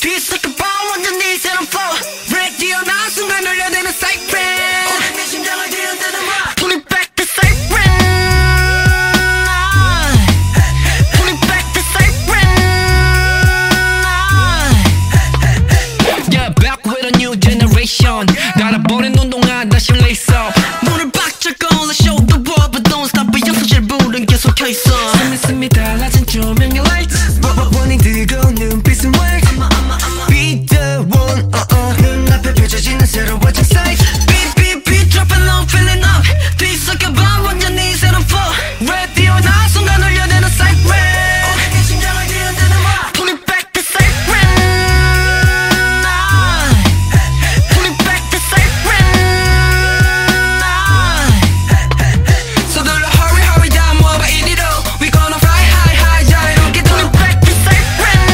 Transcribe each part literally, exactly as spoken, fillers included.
뒤섞여봐 완전히 새로운 flow radio 나 순간 울려대는 siren 오늘 내 심장을 뒤흔드는 rock Pull it back the siren Pull it back the siren Yeah, back with a new generation 날아버린 운동화 다시 lace up 문을 박짝 걸어 show the world but don't stop 연습실 불은 계속 켜있어 스미 스미 달라진 조명의 lights 원인 뜨거운 눈빛은 wake Be the one uh uh 눈앞에 펼쳐지는 새로워진 sight Beat beat beat dropping low feeling up 뒤섞여봐 완전히 새로운 flow radio 나 순간 울려대는 siren 오늘 내 심장을 뒤흔드는 rock Pull it back the siren Pull it back the siren 서둘러 hurry hurry down 뭐봐 이리로 We gonna fly high high 자유롭게 Pull it back the siren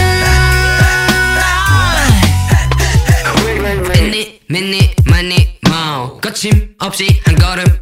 Minute minute money mo 거침없이 한 걸음